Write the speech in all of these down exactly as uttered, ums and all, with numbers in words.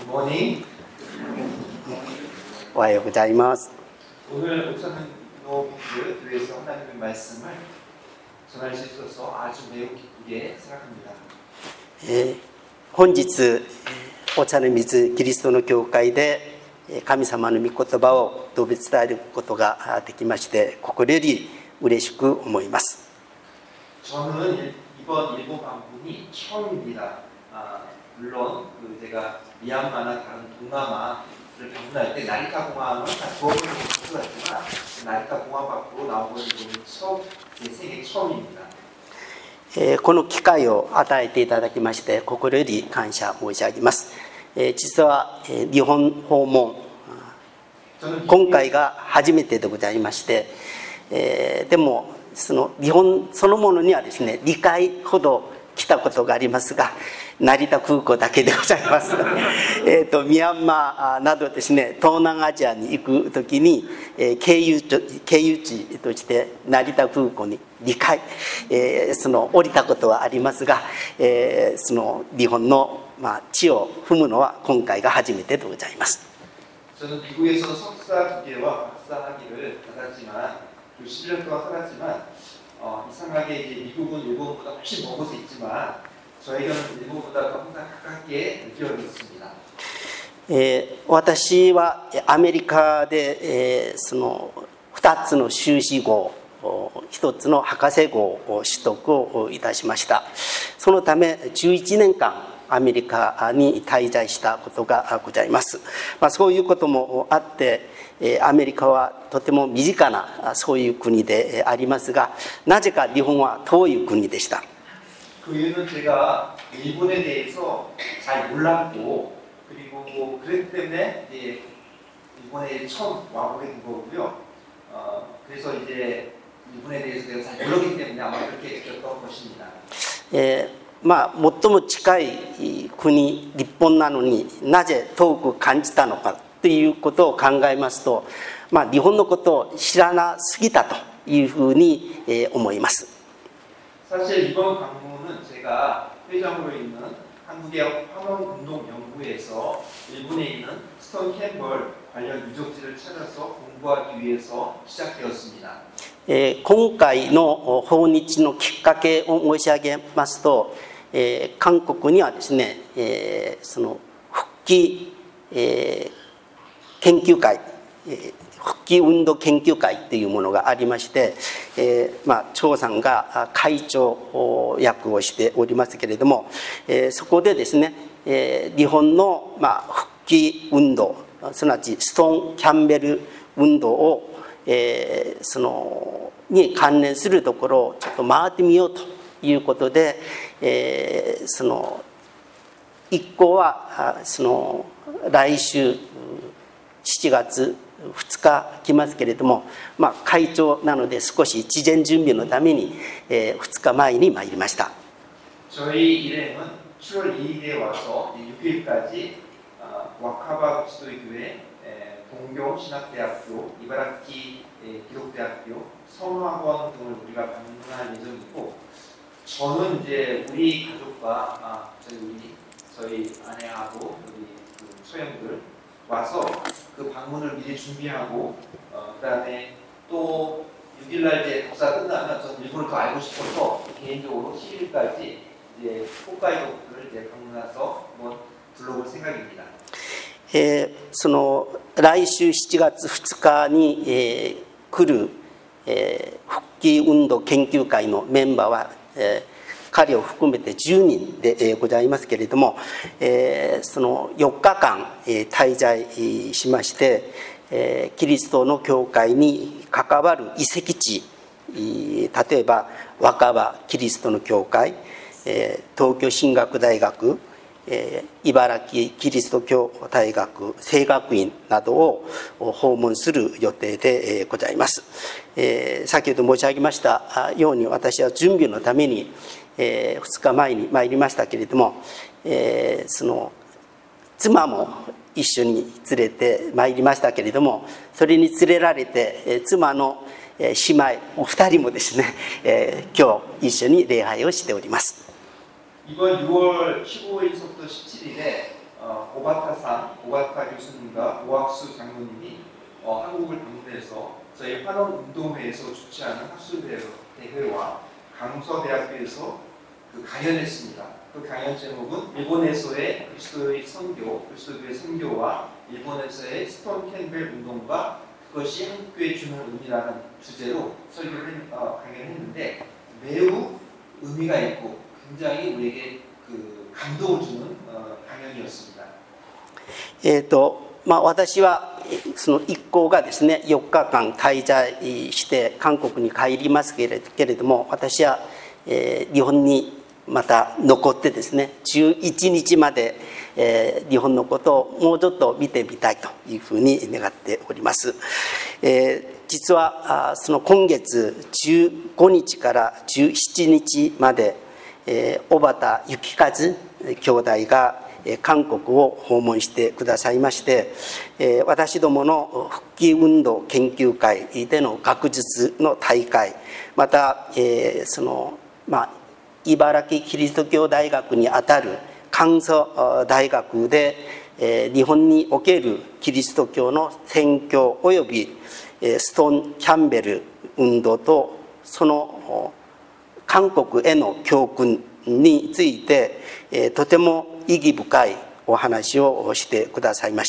굿모닝. おはようございます。 오늘 목사님 교회에서 하나님의 말씀을 전할 수 있어서 아주 매우 기쁘게 생각합니다. えー本日お茶の水キリストの教会で神様の御言葉を述べ伝えることができまして心より嬉しく思います。 저는 이번 일본 방문이 처음입니다. 아, 물론 그 제가 미얀마나 다른 동남아를 방문할 때 나리타 공항은 다 두어본 적이 있었지만 나리타 공항 밖으로 나온 건 이번이 처음, 제 생애 처음입니다. えーこの機会を与えていただきまして心より感謝申し上げます。えー実は、えー日本訪問 저는 今回が初めてでございまして、えーでもその日本そのものにはですねにかいほど来たことがありますが成田空港だけでございます。えーとミャンマーなどですね東南アジアに行くときに、えー経由地経由地として成田空港ににかい、えーその降りたことはありますが、えーその日本の、まあ、地を踏むのは今回が初めてでございます。 저는 미국에서 석사 두 개와 박사 학위를 받았지만 그 십 년 동안 살았지만 어, 이상하게 이제 미국은 일본보다 훨씬 먼 곳에 있지만 저에게는 일본보다 더 항상 가깝게 느껴졌습니다. えー私はアメリカで、えーそのふたつの修士号ひとつの博士号を取得をいたしました。そのためじゅういちねんかんアメリカに滞在したことがございます。まあ、そういうこともあってアメリカはとても身近なそういう国でありますがなぜか日本は遠い国でした。 그 이유는 제가 일본에 대해서 잘 몰랐고 그리고 뭐 그랬기 때문에 이제 일본에 처음 와보게 된 거고요. 어, 그래서 이제 일본에 대해서 내가 잘 모르기 때문에 아마 그렇게 느꼈던 것입니다. えーまあ、最も近い国日本なのになぜ遠く感じたのかということを考えますと、まあ、日本のことを知らなすぎたというふうにえー思います。 사실 이번 방문은 제가 회장으로 있는 한국의 환원운동연구회에서 일본에 있는 스톤 캠벌 관련 유적지를 찾아서 공부하기 위해서 시작되었습니다. えー今回の訪日のきっかけを申し上げますと、えー韓国にはですね、えーその復帰、えー研究会、えー復帰運動研究会というものがありまして、えーまあ、張さんが会長役をしておりますけれども、えーそこでですね、えー日本の、まあ、復帰運動すなわちストーン・キャンベル運動をえーそのに関連するところをちょっと回ってみようということで、えーその一行はその来週しちがつふつか来ますけれども、まあ、会長なので少し事前準備のために、えーふつかまえに参りました。 저희 일행은 칠월 이일에 와서 육 일까지 와카바 지도교회, 동경신학대학교, 이바라키 기독대학교, 성화원 등을 우리가 방문할 예정이고 저는 이제 우리 가족과 아, 저희 우리 저희 아내하고 우리 그 소형들 와서 그 방문을 미리 준비하고 어, 그다음에 또 육 일날 이제 답사 끝나면 저는 일본을 더 알고 싶어서 개인적으로 십 일까지 이제 홋카이도를 이제 방문해서 한번 둘러볼 생각입니다. えーその来週しちがつふつかに、えー来る、えー復帰運動研究会のメンバーは、えー彼を含めてじゅうにんで、えーございますけれども、えーそのよっかかん、えー滞在しまして、えーキリストの教会に関わる遺跡地、例えば若葉キリストの教会、えー東京進学大学、えー茨城キリスト教大学聖学院などを訪問する予定で、えーございます。えー先ほど申し上げましたように私は準備のために、えーふつかまえに参りましたけれども、えーその妻も一緒に連れて参りましたけれどもそれに連れられて、えー妻の姉妹お二人もですね、えー今日一緒に礼拝をしております。 이번 유월 십오일서부터 십칠일에 어, 오바타산 교수님과 오학수 장로님이 어, 한국을 방문해서 저희 환원운동회에서 주최하는 학술대회와 강서대학교에서 그 강연했습니다. 그 강연 제목은 일본에서의 그리스도의 선교, 그리스도교의 선교와 일본에서의 스톤 캠벨 운동과 그것이 한국교에 주는 의미라는 주제로 설교를 어, 강연을 했는데 매우 의미가 있고 굉장히 우리에게 그 감동을 주는 어, 강연이었습니다. えーとまあ、私はその一行がですねよっかかん滞在して韓国に帰りますけれども、私は、えー、日本にまた残ってですねじゅういちにちまで、えー、日本のことをもうちょっと見てみたいというふうに願っております。えー、実はあその今月じゅうごにちからじゅうしちにちまで、えー、小畑幸和兄弟が韓国を訪問してくださいまして、私どもの復帰運動研究会での学術の大会、またその、まあ、茨城キリスト教大学にあたる関西大学で日本におけるキリスト教の宣教およびストーン・キャンベル運動とその韓国への教訓についてとても意義深いお話をしてくださいました。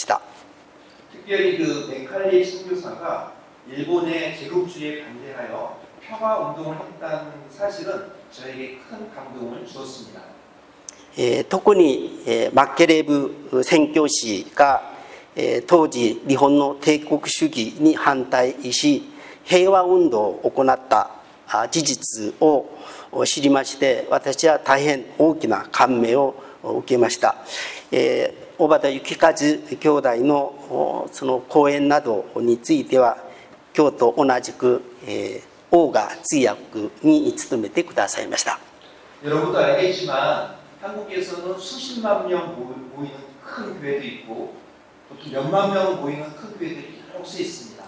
특별히 그 메칼리 선교사가 일본의 제국주의에 반대하여 평화 운동을 했다는 사실은 저에게 큰 감동을 주었습니다. えー、特に、えー、マッケレブ宣教師が、えー、当時日本の帝国主義に反対し平和運動を行った事実を知りまして、私は大変大きな感銘を受けました。えー、小畑幸和兄弟のその講演などについては今日と同じく、えー、大賀通訳に務めてくださいました。 여러분도 알겠지만 한국에서는 수십만 명 모이는 큰 교회도 있고 또 몇만 명 모이는 큰 교회들이 여러 곳에 있습니다.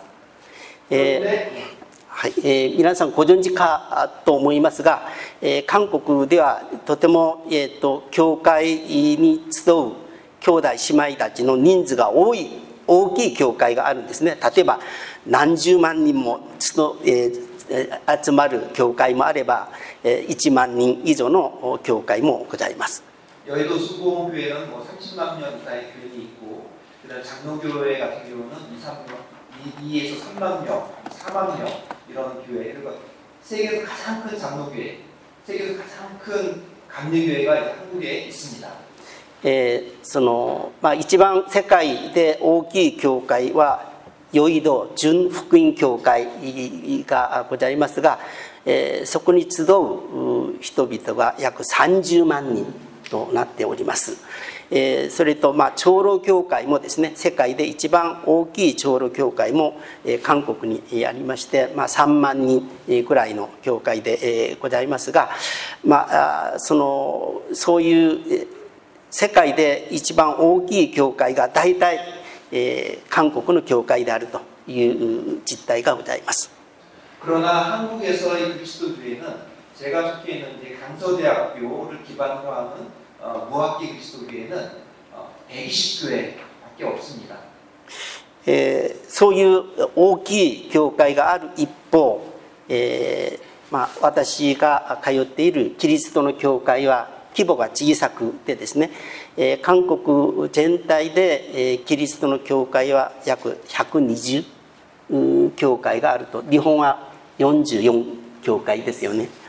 그런데 はい、えー、皆さんご存知かと思いますが、えー、韓国ではとても、えー、と教会に集う兄弟姉妹たちの人数が多い大きい教会があるんですね。例えば何十万人も集、えー、集まる教会もあれば、えー、いちまんにん以上の教会もございます。 여의도 수봉교회는 뭐 삼십만 명 이상의 교인이 있고 그다음 장로교회 같은 경우는 이, 삼 명, 이에서 삼만 명, 사만 명 이런 교회, 그리고 세계에서 가장 큰 장로교회, 세계에서 가장 큰 감리교회가 한국에 있습니다. えー、そのまあ、一番世界で大きい教会はヨイド純福音教会がございますが、えー、そこに集う人々が約さんじゅうまんにんとなっております。えー、それと、まあ、長老教会もですね、世界で一番大きい長老教会も、えー、韓国にありまして、まあ、さんまんにんくらいの教会で、えー、ございますが、まあ、そのそういう世界で一番大きい教会が大体、えー、韓国の教会であるという実態がございます。 그러나 한국에서의 그리스도교회는 제가 속해 있는 이제 강서대학교를 기반으로 하는 어, 무학기 그리스도교회는 어, 백이십 교회밖에 없습니다. えー、そういう大きい教会がある一方、えーまあ、私が通っているキリストの教会は規模が小さくてですね、えー、韓国全体で、えー、キリストの教会は約ひゃくにじゅう教会があると。日本はよんじゅうよん教会ですよね。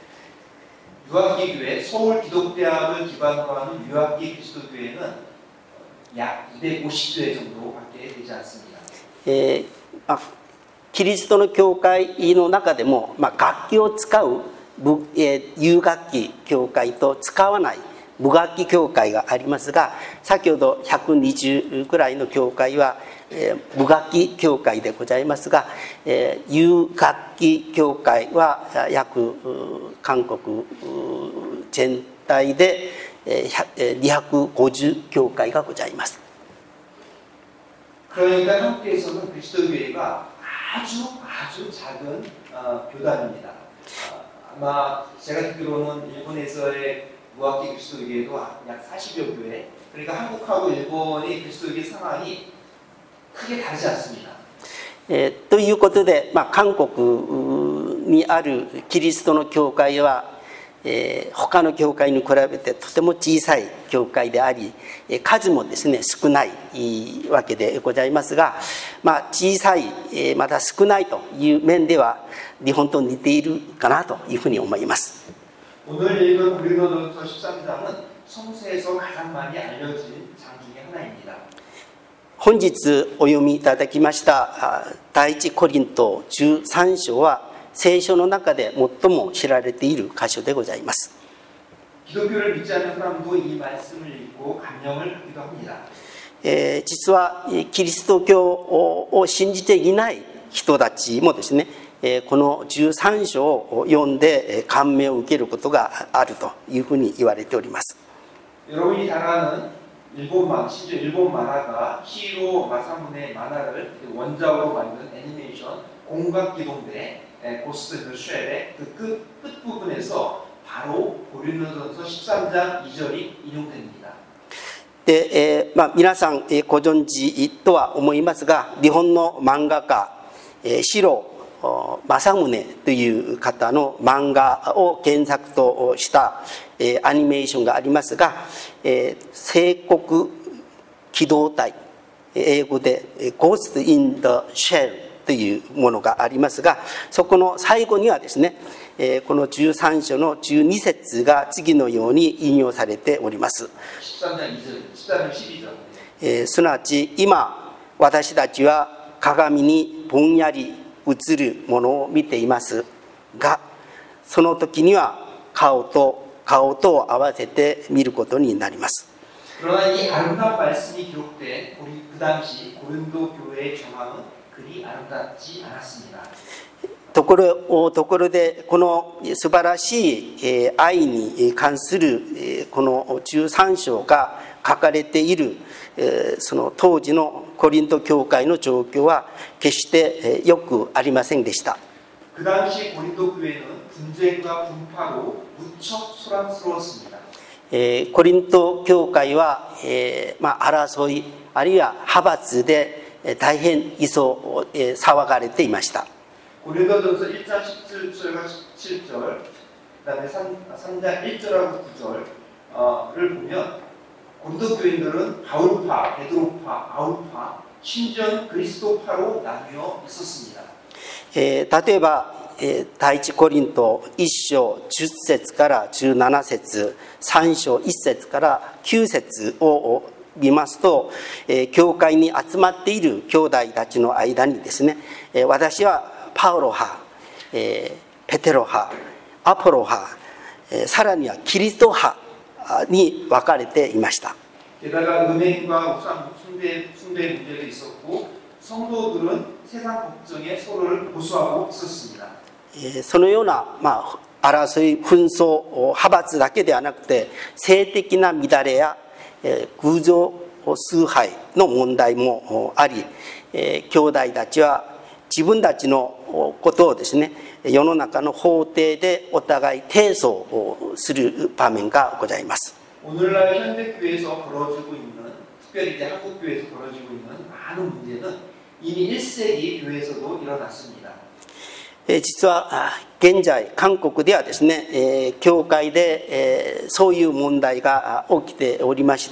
유학기 교회, 서울 기독대학을 기반으로 하는 유학기 그리스도교회는 약 이백오십 교회 정도밖에 되지 않습니다. えーまあ、キリストの教会の中でも、まあ、楽器を使う有楽器教会と使わない無楽器教会がありますが、先ほどひゃくにじゅうくらいの教会は、えー、無楽器教会でございますが、えー、有楽器教会は約韓国全体でにひゃくごじゅう教会がございます。 그러니까 한국에서는 그리스도교회가 아주 아주 작은 어, 교단입니다. 어, 아마 제가 듣기로는 일본에서의 무학기 그리스도교회도 약 사십여 교회, 그러니까 한국하고 일본의 그리스도교회 상황이 크게 다르지 않습니다. えーということで、まあ、韓国にあるキリストの教会は、えー、他の教会に比べてとても小さい教会であり、数もですね少ないわけでございますが、まあ、小さい、えー、また少ないという面では日本と似ているかなというふうに思います。 오늘 읽은 고린도전서 십삼 장은 성서에서 가장 많이 알려진 장 중에 하나입니다. 本日お読みいただきました第一コリントじゅうさん章は聖書の中で最も知られている箇所でございます。 기독교를 믿지 않는 사람도 이 말씀을 읽고 감명을 받기도 합니다. えー、実はキリスト教を信じていない人たちもですね、このじゅうさん章を読んで感銘を受けることがあるというふうに言われております。 여러분이 잘 아는 일본 만, 심지어 일본 만화가 히로 마사무네 만화를 원작으로 만든 애니메이션 공각기동대 고스트 인 더 쉘의 그 끝, 끝부분에서 바로 고린도전서 십삼 장 이 절이 인용됩니다. で、えーまあ、皆さん、えー、ご存知とは思いますが、日本の漫画家、えー、白正宗という方の漫画を原作とした、えー、アニメーションがありますが、えー、聖国機動隊、英語で Ghost in the Shell というものがありますが、そこの最後にはですね、えー、このじゅうさん章のじゅうに節が次のように引用されております。えー、すなわち今私たちは鏡にぼんやり映るものを見ていますが、その時には顔と顔と合わせて見ることになります。 그러나 이 아름다운 말씀이 기록된 그 당시 고린도 교회의 정황은 그리 아름답지 않았습니다. ところ、ところでこの素晴らしい愛に関するこのじゅうさん章が書かれているその当時のコリント教会の状況は決してよくありませんでした。 그 당시 고린도 교회는 분쟁과 분파로 무척 소란스러웠습니다. コリント教会は、えーまあ、争いあるいは派閥で大変いそ騒がれていました。 고린도전서 일 장 십칠 절과 십칠 절, 그다음에 삼 장 일 절하고 구 절을 보면 고린도 교인들은 바울파, 베드로파, 아울파, 심지어 그리스도파로 나뉘어 있었습니다. えー、例えば、えー、第一コリントいっ章じゅっ節からじゅうなな節、さん章いっ節からきゅう節を見ますと、えー、教会に集まっている兄弟たちの間にですね、えー、私はパウロ派、えー、ペテロ派、アポロ派、えー、さらにはキリスト派に分かれていました。 게다가 음행과 우상 숭배, 숭배 문제도 있었고 성도들은 세상 걱정에 서로를 고소하고 있었습니다. そのような、まあ、争い紛争派閥だけではなくて性的な乱れや偶像崇拝の問題もあり、兄弟たちは自分たちのことをですね、世の中の法廷でお互い提訴をする場面がございます。 오늘날 현대 교회에서 벌어지고 있는, 특별히 이제 한국 교회에서 벌어지고 있는 많은 문제는 이미 일 세기 교회에서도 일어났습니다. 実は現在韓国ではですね、教会でそういう問題が起きておりまして、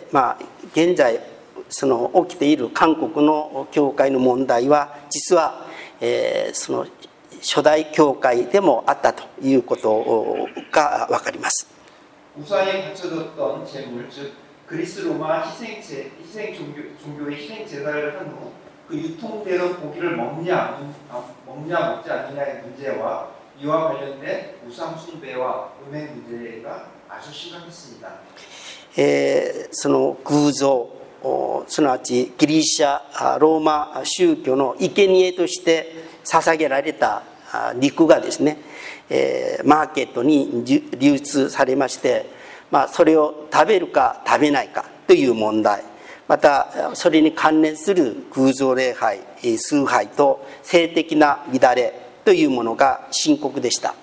まあ現在その起きている韓国の教会の問題は実はその初代教会でもあったということが分かります。 우상에 바쳐졌던 제물, 즉 그리스 로마 희생제, 희생 종교, 종교의 희생 제사를 한 후 그 유통되는 고기를 먹냐, 먹냐 먹지 않느냐의 문제와 이와 관련된 우상 숭배와 음행 문제가 아주 심각했습니다. えー、その偶像、すなわちギリシャローマ宗教の生贄として捧げられた肉がですね、えー、マーケットに流通されまして、まあ、それを食べるか食べないかという問題、またそれに関連する偶像礼拝、崇拝と性的な乱れというものが深刻でした。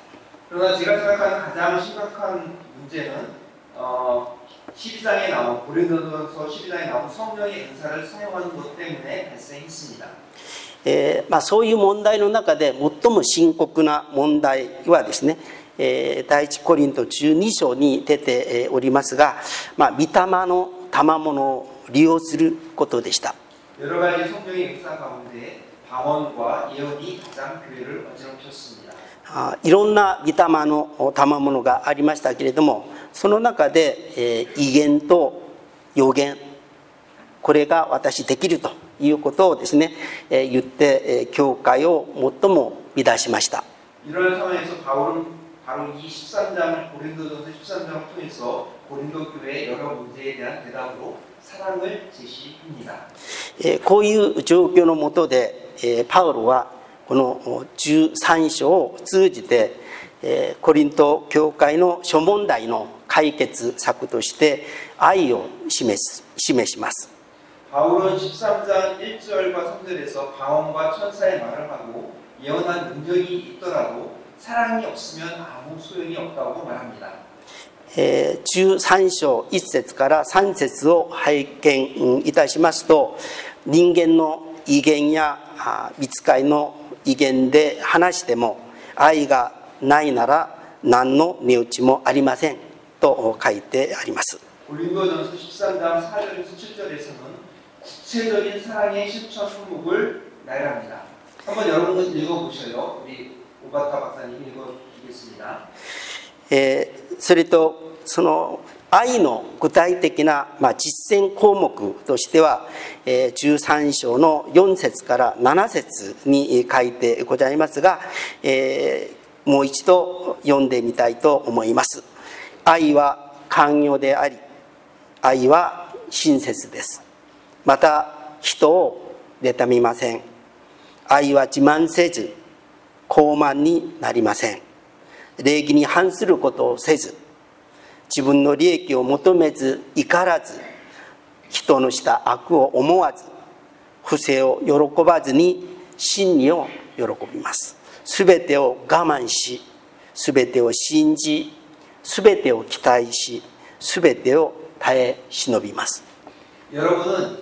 그러나 제가 생각하는 가장 심각한 문제는 어, 십이 장에 나온 고린도전서 십이 장에 나온 성령의 은사를 사용하는 것 때문에 발생했습니다. えーまあ、そういう問題の中で最も深刻な問題はですね、えー、第一コリントじゅうに章に出ておりますが、まあ、御霊の賜物を利用することでした。 여러 가지 성령의 은사 가운데 방언과 예언이 가장 교회를 어지럽혔습니다. あいろんな御霊の賜物がありましたけれども、その中で、えー、異言と予言、これが私できるということをですね、えー、言って、えー、教会を最も乱しました。 이런 상황에서 바울은 바로 이 십삼 장을 고린도전서 십삼 장을 통해서 고린도 교회의 여러 문제에 대한 대답으로 사랑을 제시합니다. えー、こういう状況の下で、えー、パウロはこのじゅうさん章を通じて、えー、コリント教会の諸問題の解決策として愛を示す、示します。 바울은 십삼 장 일 절과 삼 절에서 방언과 천사의 말을 하고 예언한 능력이 있더라도 사랑이 없으면 아무 소용이 없다고 말합니다. えー、じゅうさん章いち節からさん節を拝見いたしますと、人間の異言や御使いの異言で話しても愛がないなら何の値打ちもありませんと書いてあります。 고린도전서 십삼 장 사 절에서 칠 절에서는 구체적인 사랑의 실천 항목을 나열합니다. 한번 여러분 읽어보셔요. 우리 오바타 박사님이 읽어주겠습니다. えー、それとその愛の具体的な、まあ、実践項目としては、えー、じゅうさん章のよん節からなな節に書いてございますが、えー、もう一度読んでみたいと思います。愛は寛容であり、愛は親切です。また人を妬みません。愛は自慢せず傲慢になりません。礼儀に反することをせず、自分の利益を求めず怒らず、人のした悪を思わず、不正を喜ばずに真理を喜びます。すべてを我慢し、すべてを信じ、すべてを期待し、すべてを耐え忍びます。 여러분은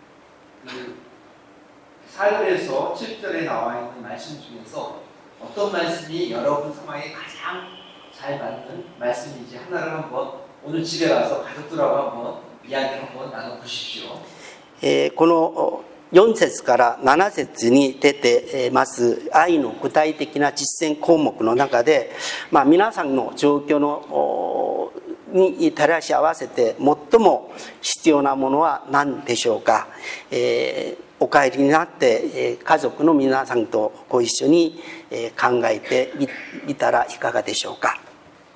사 절에서 칠 절에 나와 있는 말씀 중에서 어떤 말씀이 여러분 상황에 가장 잘 맞는 말씀인지 하나를 한번 오늘 집에 가서 가족들하고 한번 이야기를 한번 나눠보십시오. えー、このよん節からなな節に出てます愛の具体的な実践項目の中で、まあ、皆さんの状況のに照らし合わせて最も必要なものは何でしょうか。えーお帰りになって家族の皆さんとご一緒に考えてみたらいかがでしょうか。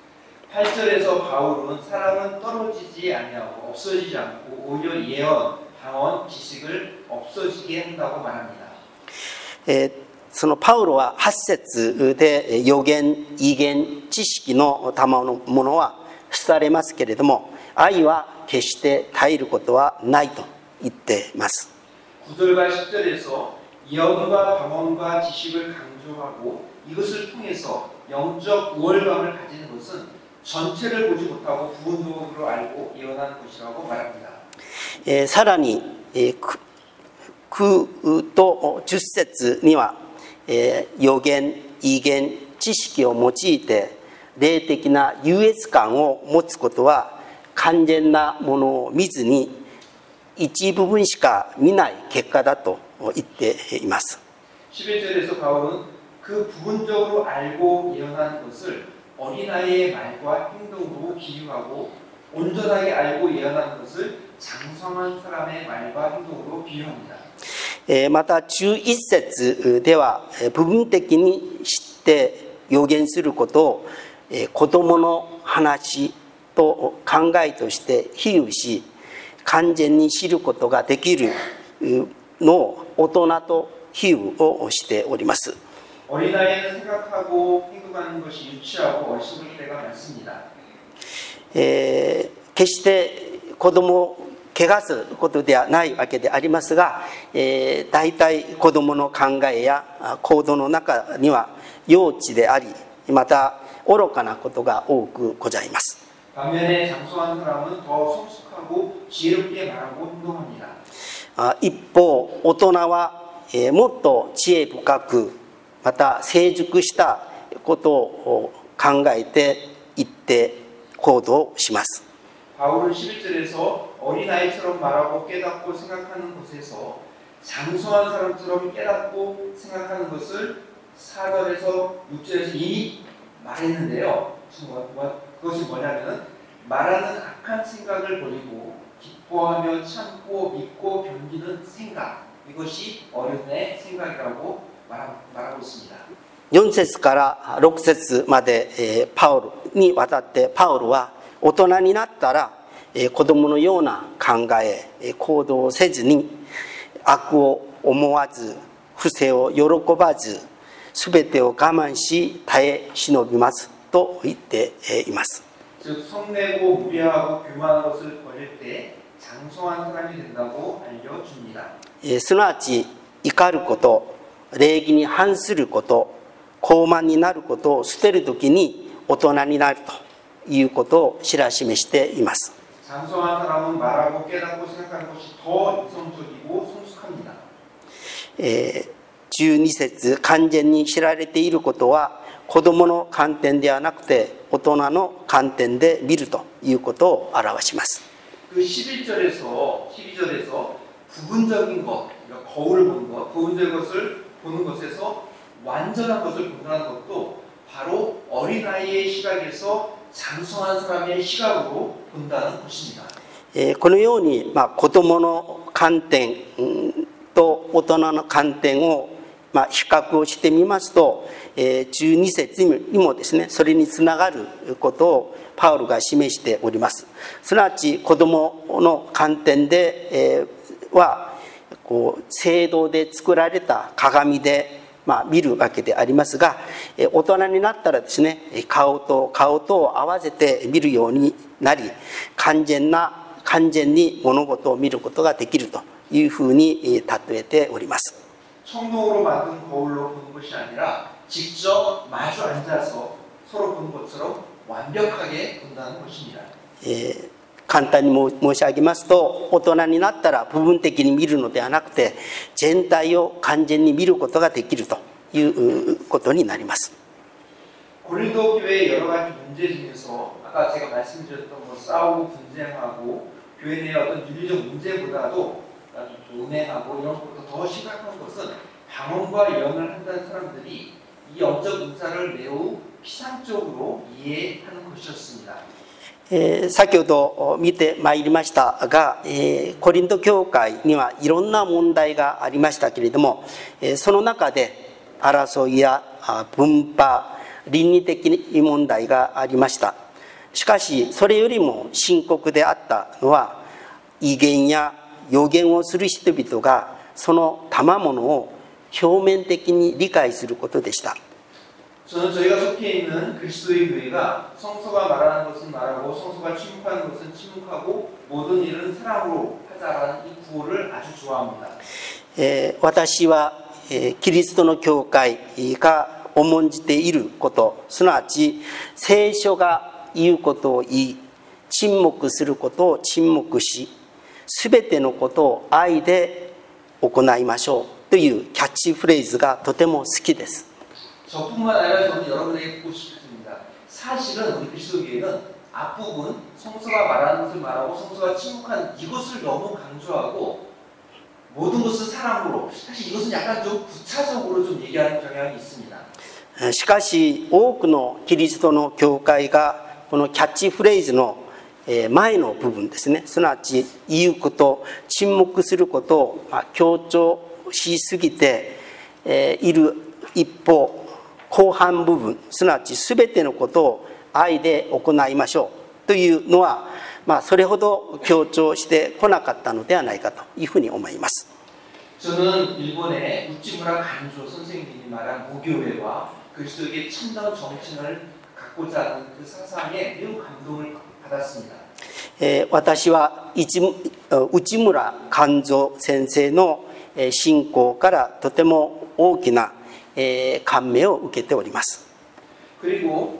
팔 절에서 바울은 사랑은 떨어지지 아니하고 없어지지 않고 오히려 예언, 방언, 지식을 없어지게 한다고 말합니다. えー、そのパウロははち節で予言、異言、知識の賜のものは捨てられますけれども、愛は決して絶えることはないと言っています。 구 절과 십 절에서 예언과 방언과 지식을 강조하고 이것을 통해서 영적 우월감을 가지는 것은 전체를 보지 못하고 부분적으로 알고 예언하는 것이라고 말합니다. えー、さらに、えー、くとじゅっ節には、えー、予言、異言、知識を用いて霊的な優越感を持つことは完全なものを見ずに一部分しか見ない結果だと言っています。 십일 절에서 바울은 그 부분적으로 알고 예언하는 것을 어린아이의 말과 행동으로 비유하고 온전하게 알고 예언하는 것을 장성한 사람의 말과 행동으로 비유합니다. またじゅういち節では部分的に知って予言することを子供の話と考えとして比喩し、完全に知ることができるのを大人と比喩をしております。 어린아이는 생각하고 행동하는 것이 유치하고 어리석을 때가 많습니다. えー、決して子供を汚すことではないわけでありますが、えー、大体子供の考えや行動の中には幼稚であり、また愚かなことが多くございます。 반면에 장성한 사람은 더 성숙하고 지혜롭게 말하고 행동합니다. あ一方大人は、えーもっと知恵深くまた成熟したことを考えていって行動します。 바울은 십일 절에서 어린아이처럼 말하고 깨닫고 생각하는 것에서 장성한 사람처럼 깨닫고 생각하는 것을 사 절에서 육 절에서 이미 말했는데요. 그것이 뭐냐면 말하는 악한 생각을 버리고 기뻐하며 참고 믿고 견디는 생각, 이것이 어른의 생각이라고 말하고 있습니다. よん節からろく節まで、えーパウロにわたってパウロは大人になったら、えー子供のような考え、えー行動をせずに悪を思わず不正を喜ばずすべてを我慢し耐え忍びますと言っています。 즉 성내고 무례하고 교만한 것을 버릴 때 장성한 사람이 된다고 알려줍니다. えーすなわち怒ること、礼儀に反すること、傲慢になることを捨てるときに大人になるということを知らしめしています。 장성한 사람은 말하고 깨닫고 생각하는 것이 더 이성적이고 성숙합니다. えーじゅうに節、完全に知られていることは子供の観点ではなくて大人の観点で見るということを表します。 그 십일 절에서 십이 절에서 부분적인 것, 그러니까 거울을 보는 것, 부분적인 것을 보는 것에서 완전한 것을 분별하는 것도 바로 어린아이의 시각에서 장성한 사람의 시각으로 본다는 것입니다. えーこのように、まあ、子供の観点うんと大人の観点を、まあ、比較をしてみますと、えーじゅうに節にもですねそれにつながることをパウロが示しております。すなわち子供の観点で、えーはこう聖堂で作られた鏡で、まあ、見るわけでありますが、えー大人になったらですね顔と顔とを合わせて見るようになり完全な完全に物事を見ることができるというふうに例えております。 청동으로 만든 거울로 보는 것이 아니라 직접 마주 앉아서 서로 보는 것처럼 완벽하게 본다는 것입니다. えー簡単に申し上げますと大人になったら部分的に見るのではなくて全体を完全に見ることができるということになります。 고린도 교회의 여러 가지 문제 중에서 아까 제가 말씀드렸던 뭐 싸우고 분쟁하고 교회 내 어떤 윤리적 문제보다도 아주 음행하고 이런 것보다 더 심각한 것은 방언과 예언을 한다는 사람들이 이 영적 은사를 매우 피상적으로 이해하는 것이었습니다. えー先ほど見てまいりましたが、えーコリント教会にはいろんな問題がありましたけれども、えーその中で争いやあ分派倫理的問題がありました。しかしそれよりも深刻であったのは異言や予言をする人々がその賜物を表面的に理解することでした。 저는 저희가 속해 있는 그리스도의 교회가 성서가 말하는 것은 말하고 성서가 침묵하는 것은 침묵하고 모든 일은 사랑으로 하자라는 이 구호를 아주 좋아합니다. えー私は、えーキリストの教会が重んじていること、すなわち聖書が言うことを言い沈黙することを沈黙しすべてのことを愛で行いましょうというキャッチフレーズがとても好きです。 저뿐만 아니라 저는 여러분에게 묻고 싶습니다. 사실은 우리 그리스도교회는 앞부분 성서가 말하는 것을 말하고 성서가 침묵한 이것을 너무 강조하고 모든 것은 사랑으로 사실 이것은 약간 좀 부차적으로 좀 얘기하는 경향이 있습니다. しかし多くのキリストの教会がこのキャッチフレーズの前の部分ですね、すなわち言うこと、沈黙することを強調しすぎている一方、後半部分、すなわち全てのことを愛で行いましょうというのは、まあ、それほど強調してこなかったのではないかというふうに思います。 저는 일본의 우찌무라 간조 선생님이 말한 무교회와 그리스도에게 참다운 정칭을 갖고자 하는 그 사상에 매우 감동을 받았습니다. えー私は内内村勘三先生の信仰からとても大きな感銘を受けております。 그리고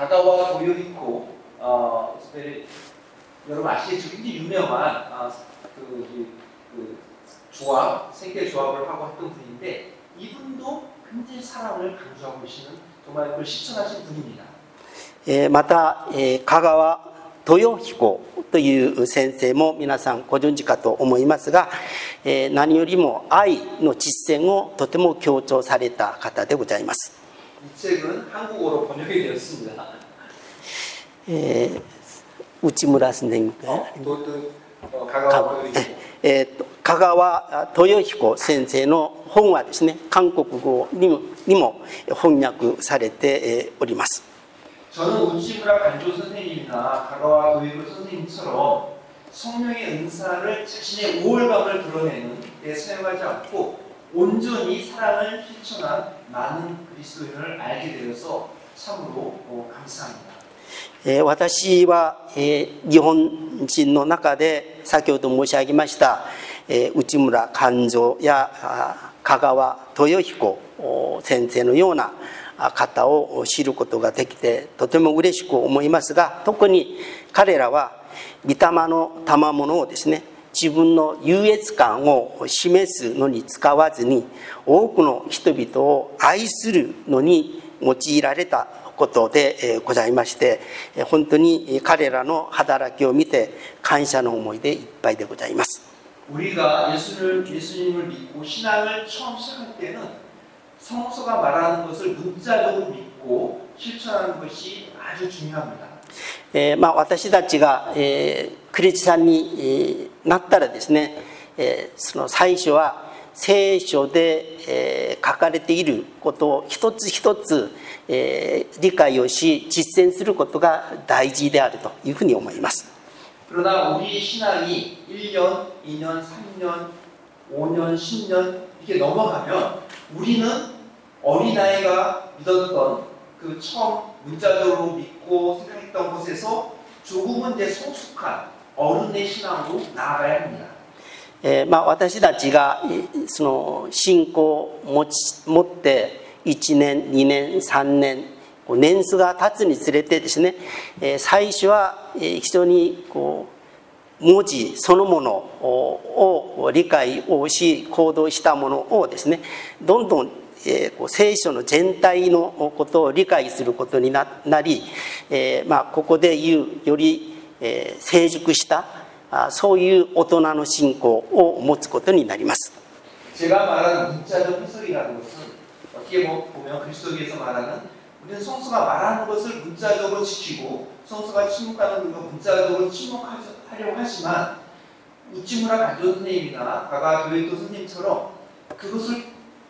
가가와 도요히코 어, 스페- 여러분 아시겠죠? 굉장히 유명한 아, 그, 이- 그 조합, 생계 조합을 하고 했던 분인데 이분도 굉장히 사랑을 강조하고 계시는 정말 그걸 실천하신 분입니다. えーまた、えー香川豊彦という先生も皆さんご存知かと思いますが、えー何よりも愛の実践をとても強調された方でございます。 이 책은 한국어로 번역이 되었습니다. えー内村先生 어, 또, 어, 가가와 도요히코 えーと香川豊彦先生の本はですね、韓国語にもにも翻訳されてえーおります。 저는 우치무라 간조 선생님이나 가가와 도요히코 선생님처럼 성령의 은사를 자신의 우월감을 드러내는 데 사용하지 않고 온전히 사랑을 실천한 많은 그리스도인을 알게 되어서 참으로 어, 감사합니다. えー私は、えー日本人の中で先ほど申し上げました、えー内村勘三やあ香川豊彦お先生のようなあ方を知ることができてとても嬉しく思いますが、特に彼らは御霊の賜物をですね、自分の優越感を示すのに使わずに多くの人々を愛するのに用いられたことでございまして、本当に彼らの働きを見て感謝の思いでいっぱいでございます。 우리가 예수를, 예수님을 믿고 신앙을 처음 시작할 때는 성서가 말하는 것을 문자적으로 믿고 실천하는 것이 아주 중요합니다. えーまあ、私たちが、えークリスチャンに、えーなったらですね、えーその最初は聖書で、えー書かれていることを一つ一つ、えー理解をし実践することが大事であるというふうに思います。 그러나 우리 신앙이 일 년, 이 년, 삼 년, 오 년, 십 년 이렇게 넘어가면 우리는 어린아이가 믿었던 그 처음 문자적으로 믿고 생각했던 것에서 조금은 이제 성숙한 어른의 신앙으로 나아가야 합니다. えーまあ、私たちがえーその信仰を持ち持っていちねんにねんさんねんこう年数が経つにつれてですね、えー最初はえー非常にこう文字そのものをを理解をし行動したものをですね、どんどんえーこう聖書の全体のことを理解することにななり、えーまあ、ここで言うより、えー成熟したあそういう大人の信仰を持つことになります。 제가 말하는 문자적 해석이라는 것은 어떻게 보면 그리스도교에서 말하는 우리는 성서가 말하는 것을 문자적으로 지키고 성서가 침묵하는 것 문자적으로 침묵하려고 하지만 우치무라 간조 선생님이나 가가 도요히코 선생님처럼 그것을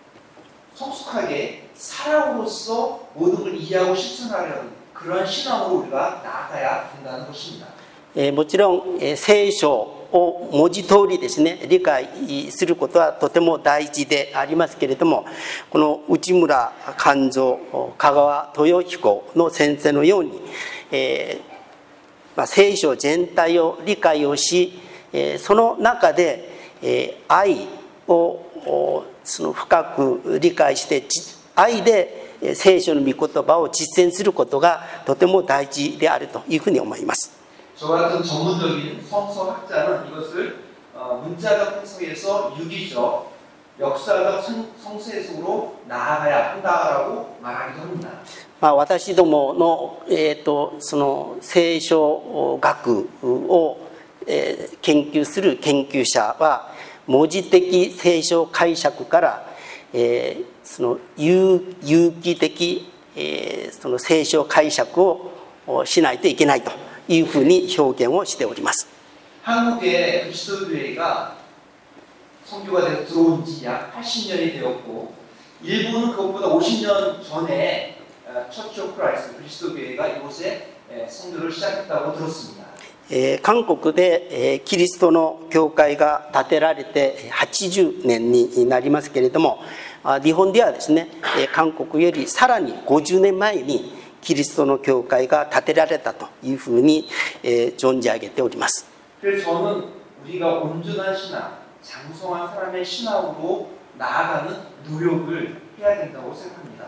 성숙하게 사랑으로서 모든 걸 이해하고 실천하려는 그러한 신앙으로 우리가 나아가야 된다는 것입니다. えーもちろん、えー聖書を文字通りですね理解することはとても大事でありますけれども、この内村勘三香川豊彦の先生のように、えーまあ、聖書全体を理解をし、えーその中で、えー愛をおその深く理解してじ愛でえー聖書の御言葉を実践することがとても大事であるというふうに思います。 저 같은 전문적인 성서학자는 이것을 어, 문자적 해석에서 유기적, 역사적 성, 성서 해석으로 나아가야 한다라고 말하기도 합니다. まあ、私どもの、えー、とその聖書学を、えー研究する研究者は文字的聖書解釈から、えーその有有機的、えーその聖書解釈をしないといけないというふうに表現をしております。 한국의 그리스도교회가 선교가 돼서 들어온 지 약 팔십 년이 되었고 일본은 그것보다 오십 년 전에 처치 오브 크라이스트 그리스도교회가 이곳에 선교를 시작했다고 들었습니다. えー韓国で、えーキリストの教会が建てられてはちじゅうねんになりますけれども、あ日本ではですね、えー韓国よりさらにごじゅうねんまえにキリストの教会が建てられたというふうに、えー存じ上げております。 그래서 저는 우리가 온전한 신앙, 장성한 사람의 신앙으로 나아가는 노력을 해야 된다고 생각합니다.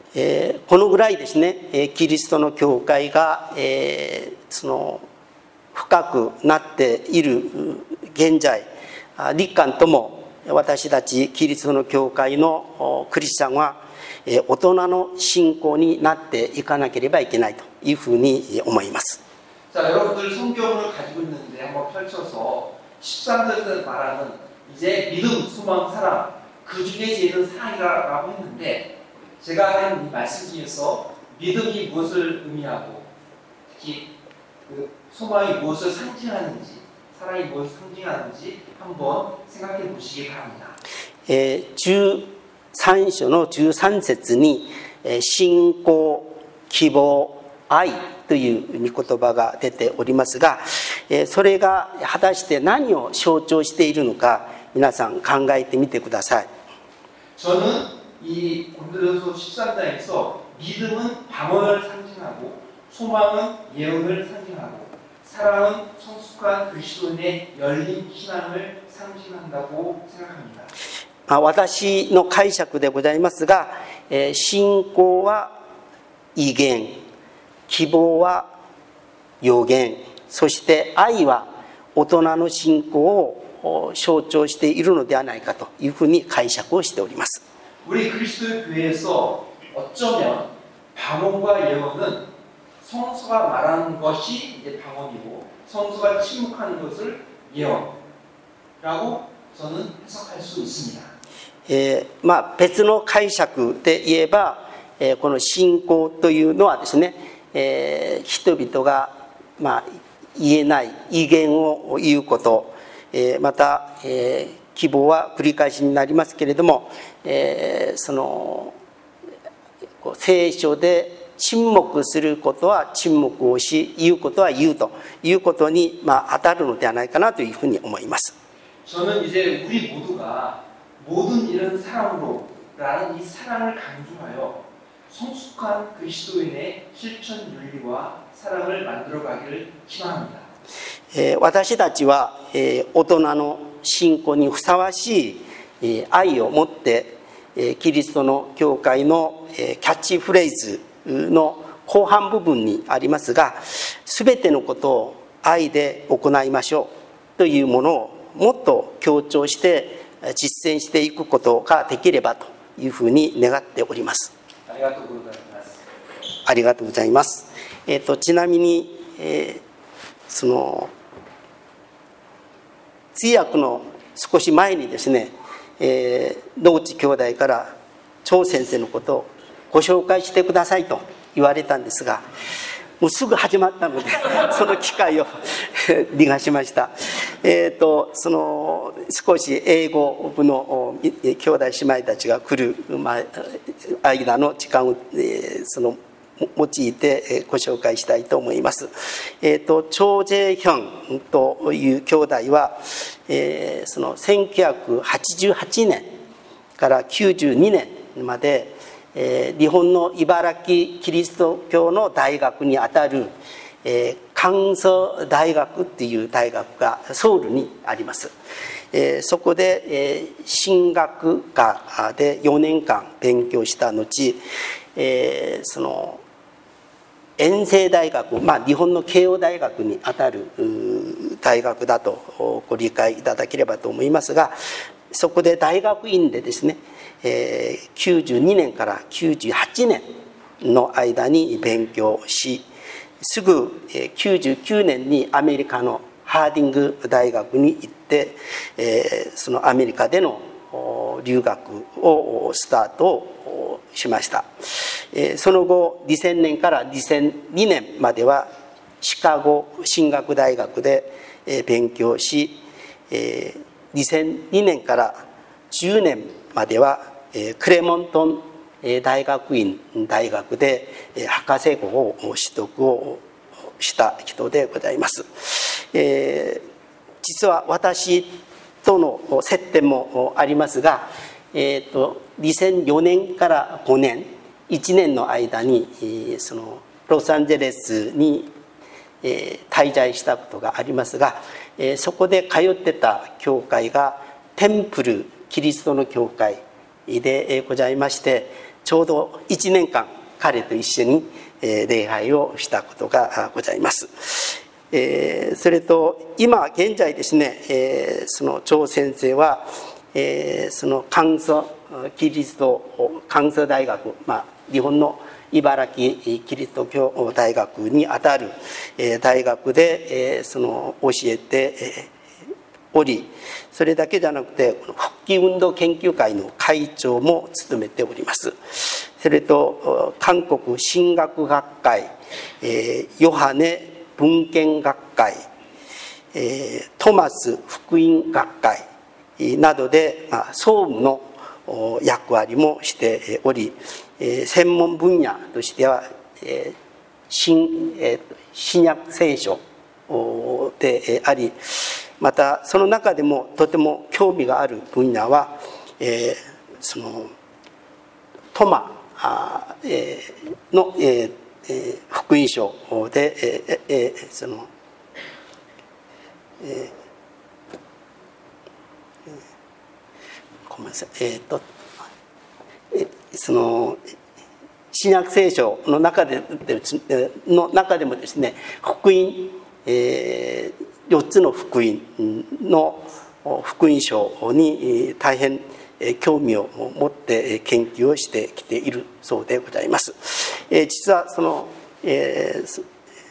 えー、このぐらいですね、えー、キリストの教会が、えー、その深くなっている現在、立漢とも私たちキリストの教会のクリスチャンは大人の信仰になっていかなければいけないというふうに思います。 자, 여러분들 성경을 가지고 있는데 한번 펼쳐서 십삼 절에서 말하는 이제 믿음, 소망, 사랑 그 중에 제일은 사랑이라고 했는데 제가 하는 이 말씀 중에서 믿음이 무엇을 의미하고 특히 그 소망이 무엇을 상징하는지 사랑이 무엇을 상징하는지 한번 생각해 보시기 바랍니다. じゅうさん章のじゅうさん節に信仰、希望、愛という御言葉が出ておりますが、それが果たして何を象徴しているのか皆さん考えてみてください。 저는 이 고린도전서 십삼 장에서 믿음은 방언을 상징하고 소망은 예언을 상징하고 사랑은 성숙한 그리스도인의 열린 신앙을 상징한다고 생각합니다. 私の解釈でございますが、信仰は異言、希望は予言、そして愛は大人の信仰を象徴しているのではないかというふうに解釈をしております。 우리 그리스도의 교회에서 어쩌면 방언과 예언은 성서가 말하는 것이 이제 방언이고 성서가 침묵하는 것을 예언이라고 저는 해석할 수 있습니다. えーまあ、別の解釈で言えば、えー、この信仰というのはですね、えー、人々が、まあ、言えない異言を言うこと、えー、また、えー、希望は繰り返しになりますけれども、えー、その聖書で沈黙することは沈黙をし、言うことは言うということに、まあ、当たるのではないかなというふうに思います。 저는 이제 우리 모두가 모든 일은 사랑으로라는 이 사랑을 강조하여 성숙한 그리스도인의 실천 윤리와 사랑을 만들어가기를 희망합니다. えー、私たちは、えー、大人の信仰にふさわしい、えー、愛を持って、えー、キリストの教会の、えー、キャッチフレーズの後半部分にありますが、すべてのことを愛で行いましょうというものをもっと強調して実践していくことができればというふうに願っております。 ありがとうございます。 ありがとうございます。えー、とちなみに、えー、その通訳の少し前にですね、えー、野口兄弟から張先生のことをご紹介してくださいと言われたんですが、もうすぐ始まったのでその機会を利がしました。えーとその少し英語部の兄弟姉妹たちが来る間の時間をその用いてご紹介したいと思います。えーとチョ・ジェヒョンという兄弟は、えー、そのせんきゅうひゃくはちじゅうはちねんからきゅうじゅうにねんまでえー、日本の茨城キリスト教の大学にあたる、えー、関西大学っていう大学がソウルにあります。えー、そこで、えー、神学科でよねんかん勉強した後、えー、その延世大学、まあ、日本の慶応大学にあたる大学だとご理解いただければと思いますが、そこで大学院でですね、えー、きゅうじゅうにねんからきゅうじゅうはちねんの間に勉強し、すぐきゅうじゅうきゅうねんにアメリカのハーディング大学に行って、えー、そのアメリカでの留学をスタートしました。えー、その後にせんねんからにせんにねんまではシカゴ神学大学で勉強し、えー、にせんにねんからじゅうねんまではクレモントン大学院大学で博士号を取得をした人でございます。えー、実は私との接点もありますが、えー、とにせんよねんからごねんいちねんの間にそのロサンゼルスに滞在したことがありますが、そこで通ってた教会がテンプルキリストの教会でございまして、ちょうどいちねんかん彼と一緒に礼拝をしたことがございます。えー、それと今現在ですね、えー、その張先生は、えー、その関西キリスト関西大学、まあ、日本の茨城キリスト教大学にあたる、えー、大学で、えー、その教えて、えーおり、それだけじゃなくて復帰運動研究会の会長も務めております。それと韓国神学学会、えー、ヨハネ文献学会、えー、トマス福音学会などで、まあ、総務の役割もしており、えー、専門分野としては、えー 新, えー、新約聖書であり、またその中でもとても興味がある分野は、えー、そのトマあ、えー、の、えー、福音書で、えーえー、その、えー、ごめんなさい、えー、とその新約聖書の中での中でもですね、福音、えーよっつの福音の福音書に大変興味を持って研究をしてきているそうでございます。実はその、えー、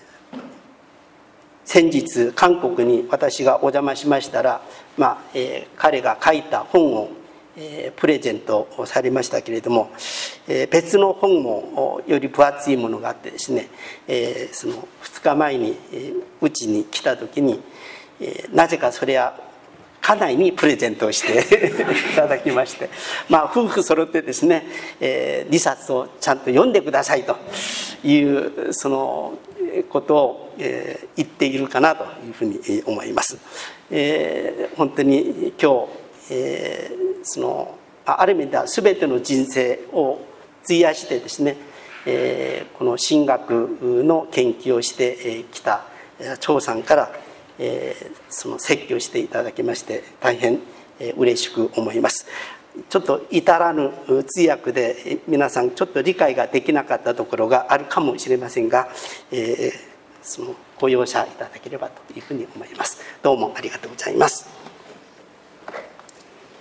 先日韓国に私がお邪魔しましたら、まあえー、彼が書いた本をえー、プレゼントをされましたけれども、えー、別の本もより分厚いものがあってですね、えー、そのふつかまえにうち、えー、に来た時に、えー、なぜかそれは家内にプレゼントをしていただきまして、まあ夫婦揃ってですね、えー、にさつをちゃんと読んでくださいというそのことを、えー、言っているかなというふうに思います。えー、本当に今日、えーそのある意味では全ての人生を費やしてですね、えー、この神学の研究をしてきた張さんから、えー、その説教していただきまして大変嬉しく思います。ちょっと至らぬ通訳で皆さんちょっと理解ができなかったところがあるかもしれませんが、えー、そのご容赦いただければというふうに思います。どうもありがとうございます。